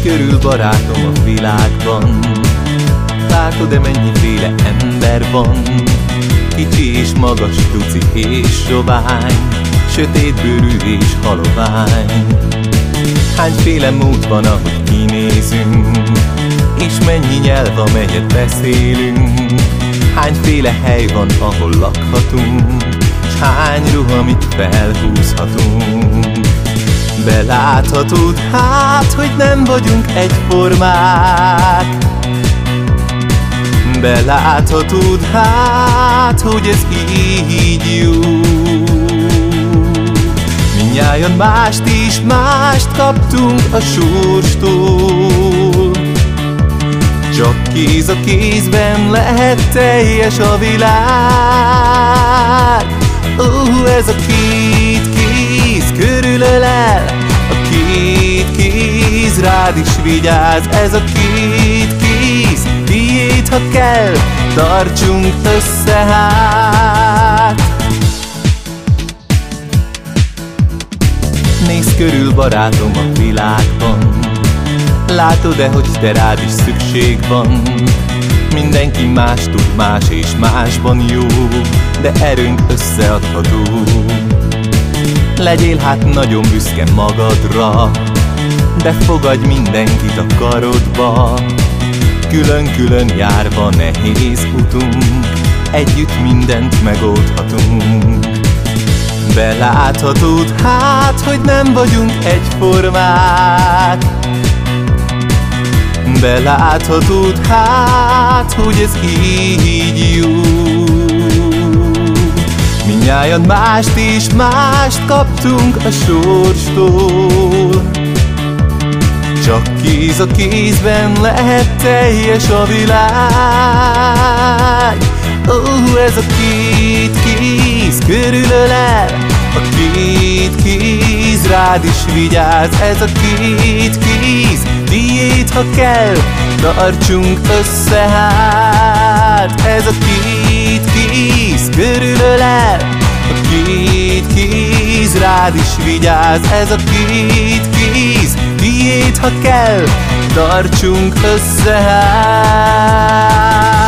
körül, barátom, a világban. Látod-e, mennyiféle ember van? Kicsi és magas, duci és sovány, sötétbőrű és halovány. Hányféle mód van, ahogy kinézünk, és mennyi nyelv, amelyet beszélünk. Hányféle hely van, ahol lakhatunk, s hány ruha, amit felhúzhatunk. Beláthatod hát, hogy nem vagyunk egyformák. Beláthatod hát, hogy ez így jó. Mindnyájan mást is mást kaptunk a sorstól. Csak kéz a kézben lehet teljes a világ. Ez a két kéz körülölel, a két kéz rád is vigyáz. Ez a két kéz tiéd, ha kell, tartsunk össze hát. Nézz körül, barátom, a világban. Látod-e, hogy te rád is szükség van? Mindenki más tud, más és másban jó, de erőnk összeadható. Legyél hát nagyon büszke magadra, de fogadj mindenkit a karodba. Külön-külön járva nehéz utunk, együtt mindent megoldhatunk. Beláthatod hát, hogy nem vagyunk egyformák. Beláthatod hát, hogy ez így jó. Mindnyájan mást és mást kaptunk a sorstól. Csak kéz a kézben lehet teljes a világ. Ez a két kéz körülölel, a két kéz rád is vigyáz. Ez a két kéz tiéd, ha kell, tartsunk össze hát. Ez a két kéz körülölel, a két kéz rád is vigyáz. Ez a két kéz tiéd, ha kell, tartsunk össze hát.